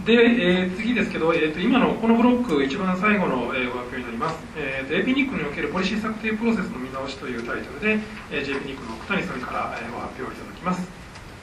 で、次ですけど、今のこのブロック、一番最後の、ご発表になります。AP ニックにおけるポリシー策定プロセスの見直しというタイトルで、JP ニックの奥谷さんから、ご発表いただきます。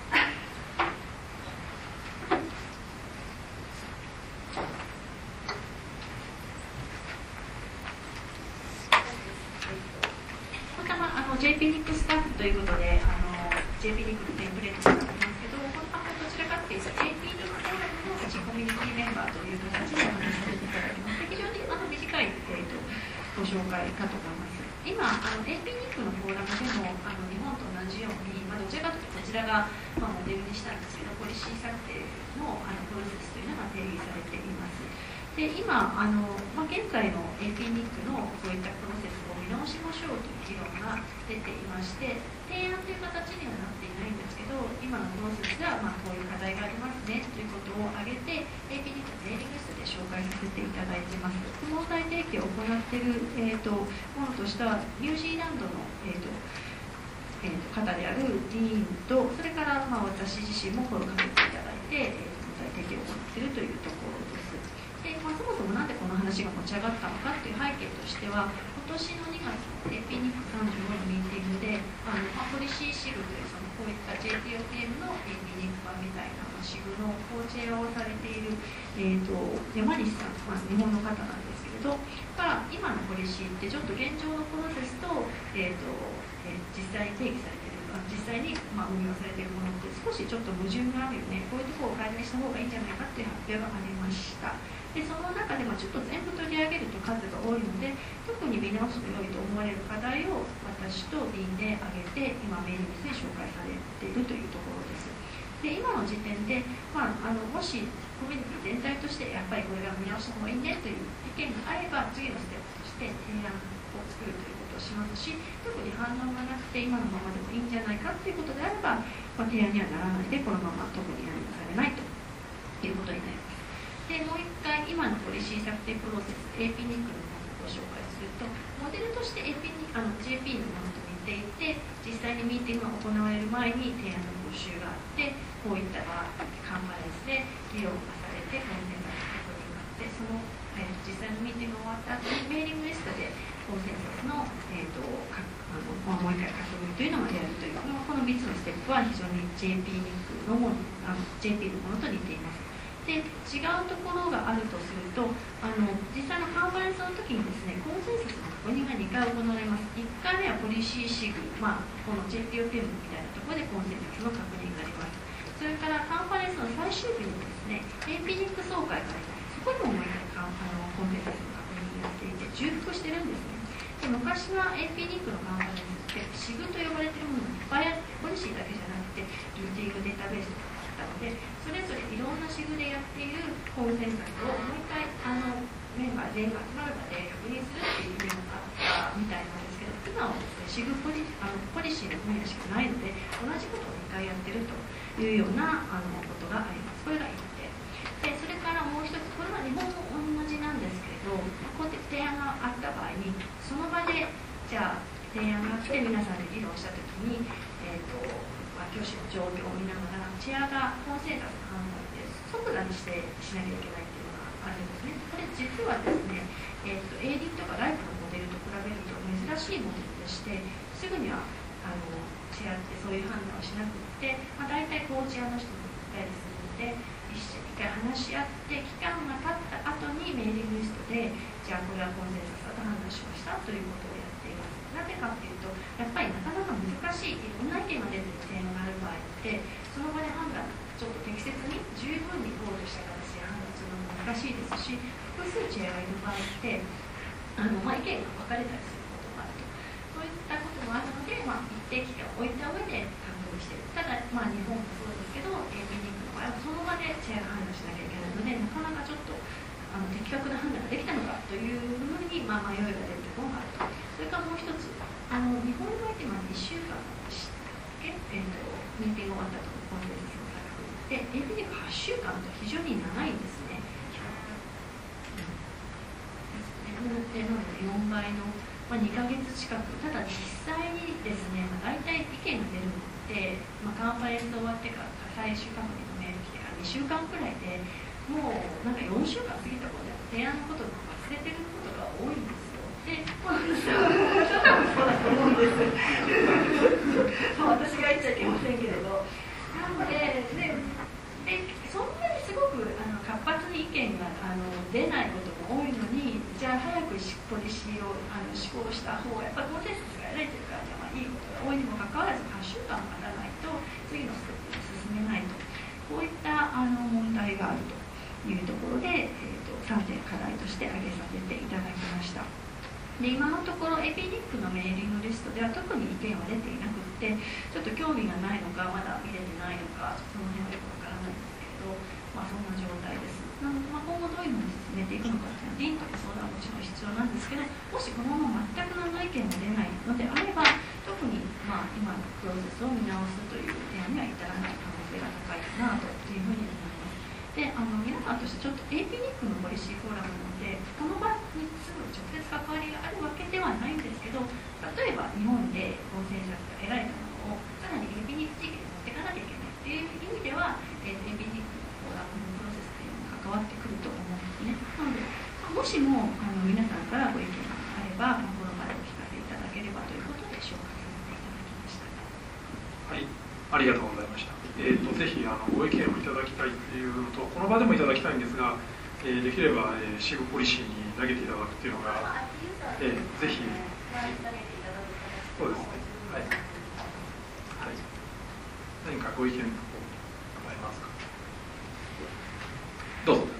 JP ニックスタッフということで、JP ニックのテンプレートになってますけど、このどちらかというと JP ニックのコミュニティメンバーという形でお話しさせていただきます。非常に短い、ご紹介かと思います。今、AP ニックのフォーラムでも日本と同じように、どちらかというとこちらが、モデルにしたんですけど、ポリシー策定のプロセスというのが定義されています。で今現在の AP ニックのそういったプロセスを見直しましょうという議論が出ていまして、提案という形にはなっていないんですけど、今のプロセスがこういう課題がありますねということを挙げて AP ニックのメーリングリストで紹介させていただいています。問題提起を行っている、ものとしてはニュージーランドの、方である議員と、それから私自身も声をかけていただいて、問題提起を行っているというところです。でそもそもなんでこの話が持ち上がったのかという背景としては、今年の2月の AP ニック35のミーティングでポリシーシグというこういった JTOPM の AP ニック版みたいなシグのコーチェアをされている、山西さん、日本の方なんですけれど、から今のポリシーってちょっと現状のプロセスと、実際に定義されている、実際に運用されているものって少しちょっと矛盾があるよね、こういうところを改善した方がいいんじゃないかっていう発表がありました。でその中でもちょっと全部取り上げると数が多いので、特に見直すと良いと思われる課題を私とディーンで挙げて今メールで紹介されているというところです。で今の時点で、もしコミュニティ全体としてやっぱりこれが見直した方がいいねという意見があれば、次のステップとして提案を作るということをしますし、特に反応がなくて今のままでもいいんじゃないかということであれば、提案にはならないでこのまま特に何もされないということになります。でもう一回今のポリシー策定プロセス AP ニックのものをご紹介すると、モデルとして JP のものと似ていて、実際にミーティングが行われる前に提案の募集があって、こういったカンファレンスで議論がされてコンセンサス確認があって、その、実際のミーティングが終わった後にメーリングリストでコンセンサスの、もう一回確認というのをやるという、この3つのステップは非常に JP ニックのもの、JP のものと似ています。で違うところがあるとすると、実際のカンファレンスの時にですね、コンセンサスの確認が2回行われます。1回目はポリシーシグ、この JPOPM みたいなところでコンセンサスの確認があります。それからカンファレンスの最終日にですね、AP ニック総会があります。そこにももう1回コンセンサスの確認をやっていて、重複してるんですね。で昔は AP ニックのカンファレンスってシグと呼ばれているものがいっぱいあって、ポリシーだけじゃなくてルーティングデータベースとかので、それぞれいろんなシグでやっているコンセンサスをもう一回メンバー全員が集まる場で確認するっていうのがあったみたいなんですけど、今はですね、シグポリシーの分野しかないので、同じことを2回やってるというようなことがあります。これが1点で、それからもう一つ、これは日本も同じなんですけれど、こうやって提案があった場合に、その場でじゃあ提案があって皆さんで議論したときに、教師の状況を見ながら、チェアがコンセンサスの判断で即座にしなきゃいけないっていうのがあるんですね。これ実はですね、AD とかライフのモデルと比べると珍しいモデルでして、すぐにはチェアってそういう判断をしなくって、大体コーチェアの人もいたりするので、一回話し合って期間が経った後にメーリングリストで、じゃあこれはコンセンサスだと判断しましたということをやっています。なぜかっていうと、やっぱりなかなか難しい、いろんな意見が出てるテーマがある場合って、その場で判断、ちょっと適切に十分に考慮した形で判断するのも難しいですし、複数チェアがいる場合って、意見が分かれたりすることがあると。そういったこともあるので、一定期間を置いた上で確認している。ただ、日本もそうですけど、AP ニックの場合はその場でチェアが判断しなきゃいけないので、なかなかちょっと的確な判断ができたのかというふうに、迷いが出るところがあると。それからもう一つ、日本の場合って1週間でしたっけ、ミーティング終わったとコンセンサスの確認で、AP ニック8週間と非常に長いんですね。なので4倍の、2ヶ月近く、ただ実際にですね、大体意見が出るのって、カンファレンス終わってから最終確認のメール来てから2週間くらいで、もう 4週間過ぎた頃で提案のことを忘れてることが多いんですよ。で、そうだと思うんです。私が言っちゃいけませんけれど。なので、そんなにすごく活発に意見が出ないことも多いのに、じゃあ早くポリシーを施行した方がやっぱりコンセンサスが得られてるから、いいことが多いにもかかわらず8週間もならないと次のステップに進めないと、こういった問題があるというところで、3点課題として挙げさせていただきました。で、今のところエピニックのメーリングリストでは特に意見は出ていなくて、ちょっと興味がないのかまだ見れてないのかその辺はよくわからないんですけれど、そんな状態です。なので、今後どういうふうに進めていくのかというのはディーンとの相談はもちろん必要なんですけど、もしこのまま全く何の意見も出ないのであれば、特に今のプロセスを見直すという提案には至らない可能性が高いかなというふうに思います。で、皆さんとしてちょっと AP ニックのポリシーフォーラムなので、この場にすぐ直接関わりがあるわけではないんですけど、例えば日本でコンセンサスが得られたものをさらに AP ニック地域に持っていかなきゃいけないという意味では、AP ニックのフォーラムのプロセスというのが関わってくると思うんですね。なので、もしも皆さんからご意見があれば、この場でお聞かせいただければということで紹介させていただきました。 はい、ありがとうございました。ぜひご意見をいただきたいというのと、この場でもいただきたいんですが、できれば、シグポリシーに投げていただくというのが、ぜひ、そうですね、はい、はい、何かご意見を伺いますか。どうぞ。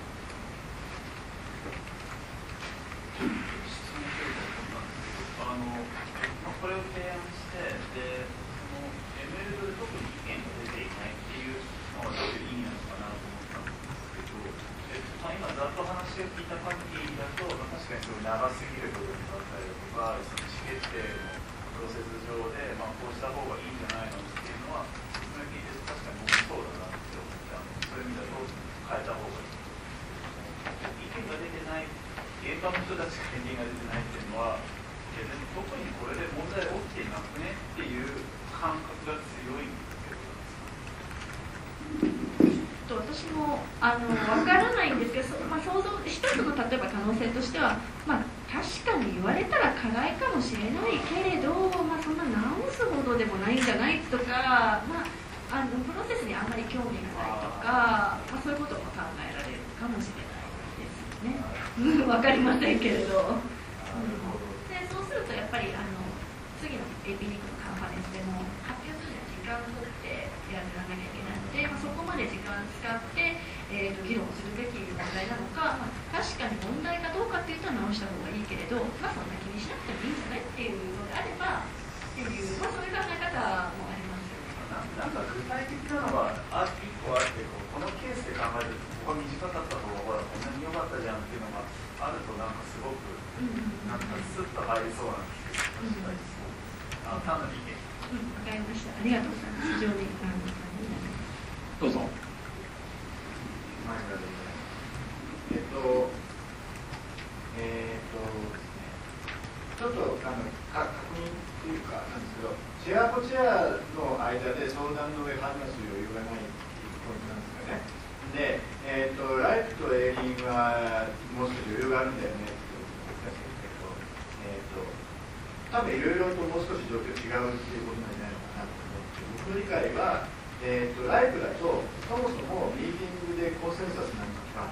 これを提案して、で、その ML で特に意見が出ていないっていうのはどういう意味なのかなと思ったんですけど、今ざっと話を聞いた限りだと、確かにすごい長すぎる部分だったりとか、その意思決定のプロセス上で、こうした方がいいんじゃないのっていうのは、説明聞いて確かに僕もそうだなって思って、そういう意味だと変えた方がいい。意見が出てない、現場の人たちが意見が出てないっていうのは、別に特にこれで問題起きてなくねっていう感覚が強いんですけど、 私も分からないんですけど、想像一つの例えば可能性としては、確かに言われたら課題かもしれないけれど、そんな直すほどでもないんじゃないとか、プロセスにあんまり興味がないとか、そういうことも考えられるかもしれないですね。分かりませんけれど。そうするとやっぱり次の AP ニックのカンファレンスでも発表するには時間を取ってやらなきゃいけないので、そこまで時間を使って、議論するべき問題なのか、確かに問題かどうかっていうと直した方がいいけれど、そんな気にしなくてもいいんじゃないっていうのであればっていう、そういう考え方もありますよね。 なんか具体的なのは1個あって、このケースで考えるとここが短かった方がほらこんなに良かったじゃんっていうのがあると、なんかすごくなんかスッと入りそうなんですけど、単なる意見。 わかりました。ありがとうございます。非常にどうぞ。 ちょっと確認というかなんですけど、チェアとチェアの間で相談の上判断する余裕がないっていうポイントなんですかね。で、ライフとエイリンはもう少し余裕があるんだよねってことですけど、多分いろいろともう少し状況違うっていうことなんじゃないのかなと思って、僕の理解は、ライフだとそもそもミーティングでコンセンサスなんか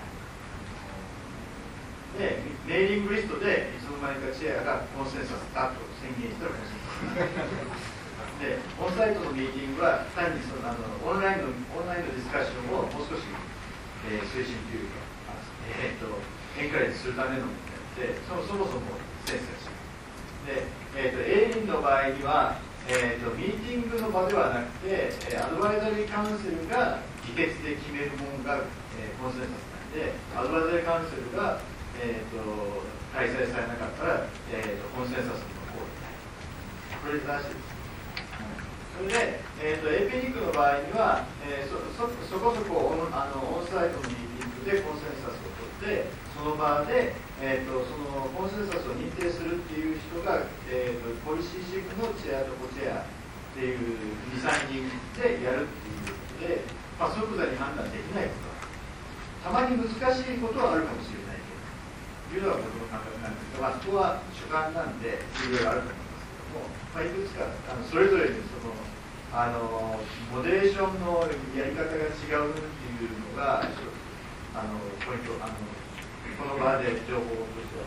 でメーリングリストでいつの間にかチェアがコンセンサスだと宣言したらコンセンサスで、オンサイトのミーティングは単にオンラインのディスカッションをもう少し、推進というか、エンカレッジするためのもので、そもそもセンサーしで、エイリンの場合には、ミーティングの場ではなくて、アドバイザリーカウンセルが議決で決めるものが、コンセンサスなんで、アドバイザリーカウンセルが、開催されなかったら、コンセンサスの方にない。これらしいです。それで、AP ニックの場合には、そこそこオンサイトのミーティングでコンセンサスを取って、その場で、そのコンセンサスを認定するっていう人が、ポリシーシグのチェアとコチェアっていう2、3人でやるっていうことで、即座に判断できないことたまに難しいことはあるかもしれないけど、いうのが僕の感覚なんですが、そこは主観なんでいろいろあると思いますけども、いくつかそれぞれにモデレーションのやり方が違うっていうのが一つポイント、この場で情報としては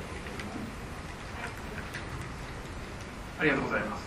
ありがとうございます。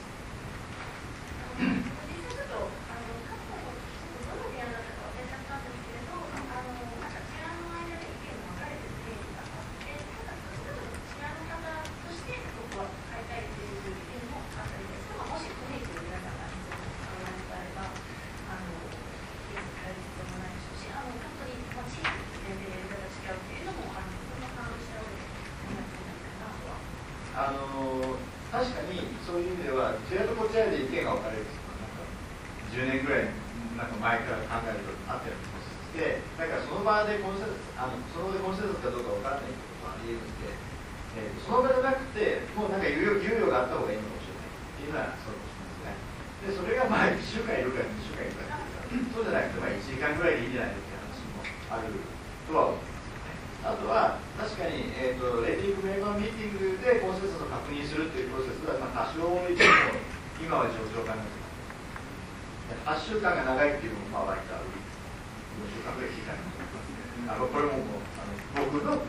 確かにそういう意味では、こちらとこちらで意見が分かれる10年ぐらい前から考えるとあったような気がして、だからその場でコンセンサスかどうか分からないってことはありえるので、その場じゃなくて、もうなんか猶予があった方がいいのかもしれないっていうのはそうかもしれないですね。で、それが1週間いるか2週間いるかっていうか、そうじゃなくて1時間ぐらいでいいんじゃないのって話もあるとは思います。あとは確かに、レーティングメンバーミーティングでコンセンサスを確認するというプロセスは、多少いても今は上々かなと。8週間が長いっていうのも割とある4週間ぐらい聞いたいなと思います。これも僕の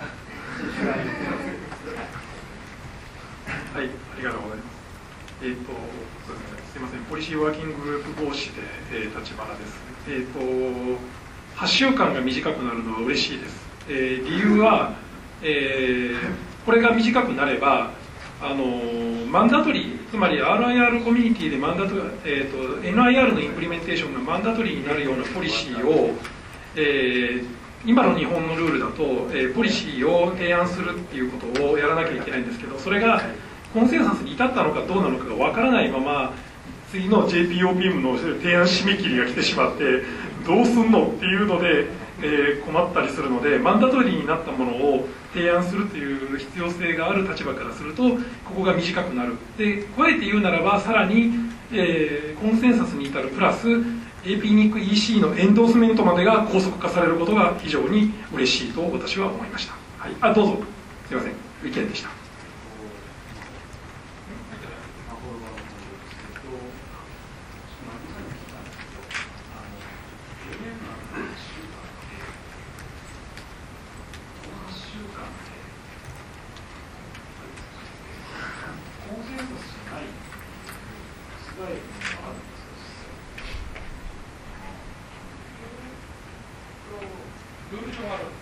はい、ありがとうございます。そうですね、すみません、ポリシーワーキンググループ講師で、立花です。8週間が短くなるのは嬉しいです。理由は、これが短くなればマンダトリー、つまり RIR コミュニティでNIR のインプリメンテーションがマンダトリーになるようなポリシーを、今の日本のルールだと、ポリシーを提案するっていうことをやらなきゃいけないんですけど、それがコンセンサスに至ったのかどうなのかがわからないまま、次の JPOPM の提案締め切りが来てしまってどうすんのっていうので、困ったりするので、マンダトリーになったものを提案するという必要性がある立場からすると、ここが短くなる。で、加えて言うならば、さらに、コンセンサスに至るプラス APNIC EC のエンドースメントまでが高速化されることが非常に嬉しいと私は思いました。はい、どうぞ。すいません、意見でした。ルール上はあるんです。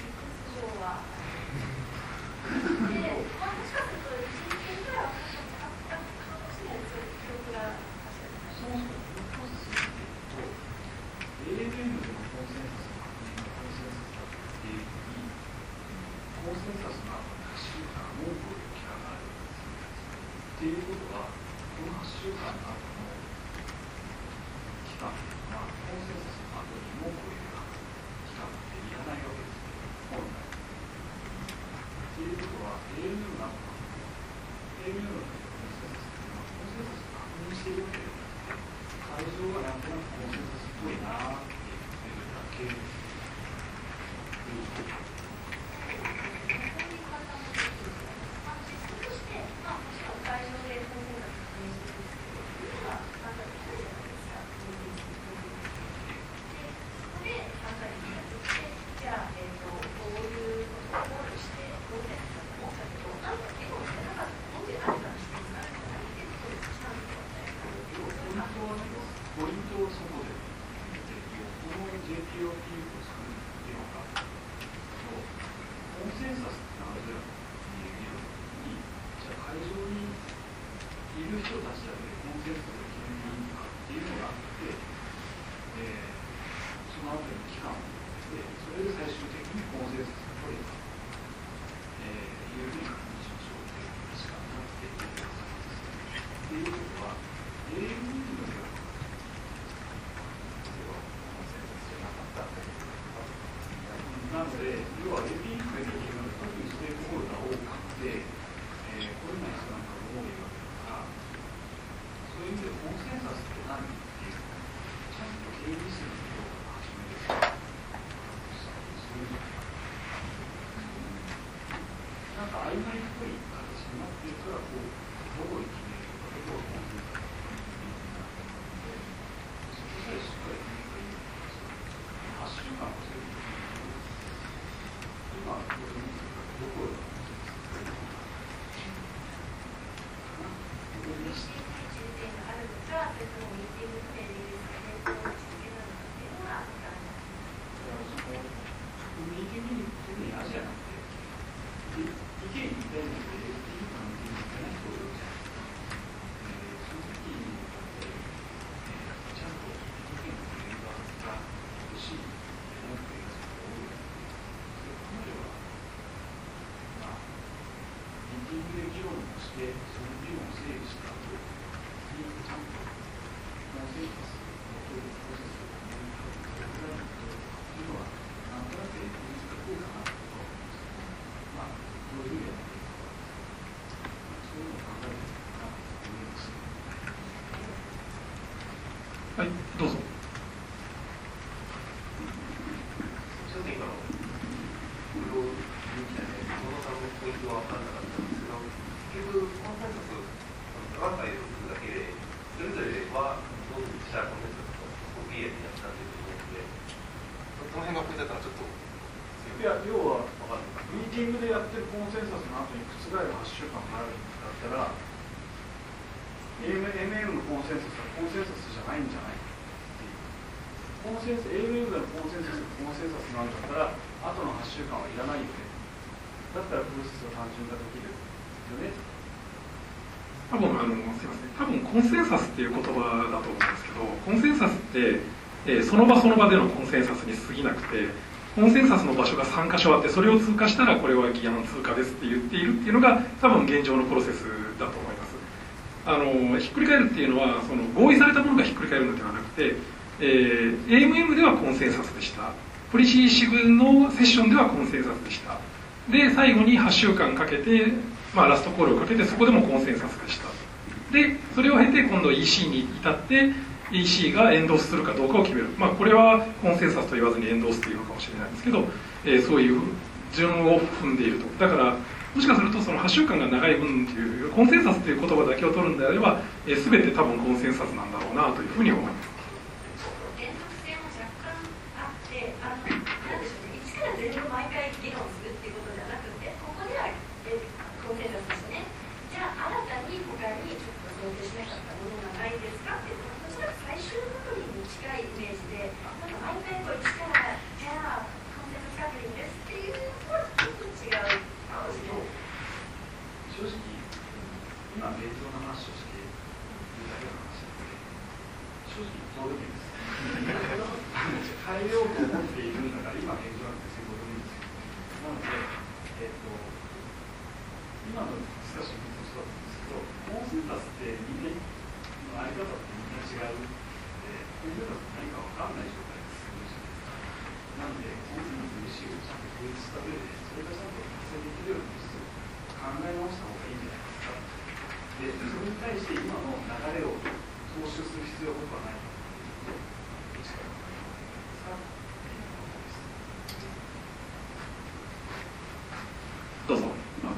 っていうことは、この8週間の後の期間、コンセンサスの後に文句を言う期間っていらないわけですよ、本来。っていうことは、AMU なのか、AMU のコンセンサスっていうのは、コンセンサスを確認しているわけではなくて、会場がなんとなくコンセンサスっぽいなっていうだけです。ポイントをそこで、この JPOP を作るっていうのが、コンセンサスって何ぞやっていうに、じゃあ会場にいる人たちだけでコンセンサスを決めていいのかっていうのがあって、その後の期間をで、それで最終的にコンセンサスが取れたというふうに確認しましょうという話がなっているはずです。っていうことは、AMU のではなので、要はレピークができるので、特にステークホルダーを買って、来れない人なんかも多いわけだから、そういう意味でコンセンサスって何っていうのをちゃんと定義するところが初めです。そういう曖昧っぽい形になっているから、どこで決めるか、どこが本当かそこさえしっかり決めればいいのか、8週間はそういう今、どこがはい、どうぞ。 ちょっと今のブログみたいな小野さんのポイントは分からなかったんですけど、結局コンセンサスが回路をするだけで、それぞれはどうしたらコンセンサスをクリアになったということで、この辺がポイントだったらちょっと。 いや、要はミーティングでやってるコンセンサスの後に覆る8週間があるんだったら、MM のコンセンサスはコンセンサスじゃないんじゃないっていう。AMM でのコンセンサスがコンセンサスなんだったら、後の8週間はいらないよね。だったらプロセスが単純化できるよね。 すいません。多分コンセンサスっていう言葉だと思うんですけど、コンセンサスって、その場その場でのコンセンサスに過ぎなくて、コンセンサスの場所が3箇所あって、それを通過したらこれは議案通過ですって言っているっていうのが多分現状のプロセスだと思います。ひっくり返るっていうのはその合意されたものがひっくり返るのではなくて、AMM ではコンセンサスでした。ポリシーシグのセッションではコンセンサスでした。で最後に8週間かけて、ラストコールをかけてそこでもコンセンサスでした。でそれを経て今度 EC に至って EC がエンドースするかどうかを決める、これはコンセンサスと言わずにエンドースというのかもしれないんですけど、そういう順を踏んでいると。だからもしかするとその8週間が長い分というコンセンサスという言葉だけを取るんであれば、全て多分コンセンサスなんだろうなというふうに思います。 連続性も若干あって、なんでしょうね、一から全部毎回議論するっていうことじゃなくて、ここではコンセンサスですね。じゃあ新たに他にちょっと想定しなかったものがないですかっていうのは、おそらく最終確認に近いイメージで、毎回こう一からじゃあコンセンサス確認ですっていうのはちょっと違うかもしれない。 正直、今、現状の話をしているだけの話なので、正直、どうでもいいです。変えようと思っているんだから、今、現状なんて別にどうでもいいんですよ。なので、今のディスカッションもそうだったんですけど、コンセンサスって人間の在り方ってみんな違うので、コンセンサスって何か分かんない状態で進むじゃないですか。なので、コンセンサスの意思をちゃんと統一した上で、それがちゃんと達成できるような技術を考え直した方がいいんじゃないですか。で、それに対して今の流れを踏襲する必要は僕はないと思うので、どっちから考えますかどうぞ。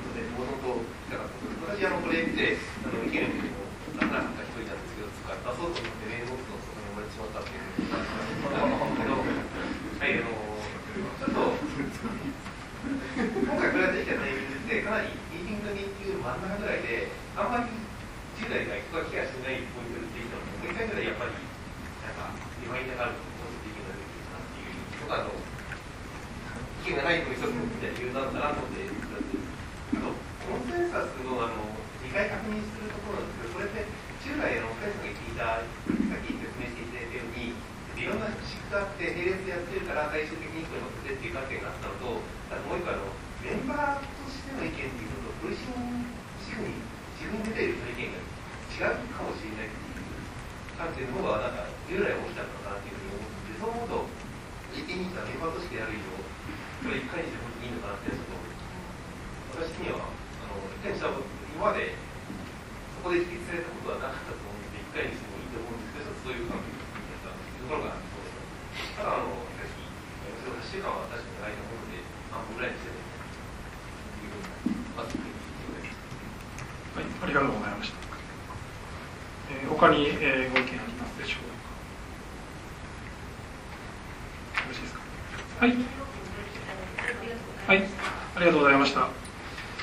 私これ見て意見を出さなかった一人なんですけど、出そうと思ってメールボックスの外に漏れてしまったっていうはいちょっと今回これができたタイミングってかなりミーティングに行く真ん中ぐらいで、あんまり10代が人がケアしてないポイントでできたので、もう一回ぐらいやっぱりリマインダーがあると思うと意見が出てくるなっていうとか意見がないの一つのみたいな理由なのかなと思ってコンセンサスの2回確認するところなんですけど、これって従来お二人さんが聞いた、さっき説明していただいたように、いろんな仕組みがあって、並列でやってるから最終的に1個に乗せてっていう観点があったのと、あともう一個メンバーとしての意見っていうのと、ポリシーシグに自分に出ているその意見が違うかもしれないっていう観点の方が従来起きたのかなっていうふうに思って、そう思うと、意見に来たメンバーとしてやる以上、これいかにしていいのかなってちょっと私には今までそこで引き継がれたことはなかったと思うので、1回にしてもいいと思うんですけど、そういう関係だったところがただ8週間は確かに長いと思うので、半分ぐらいにしてというふうにまずりがとうございました。他に、ご意見ありますでしょうか。よろしいですか。はい。はい、ありがとうございました。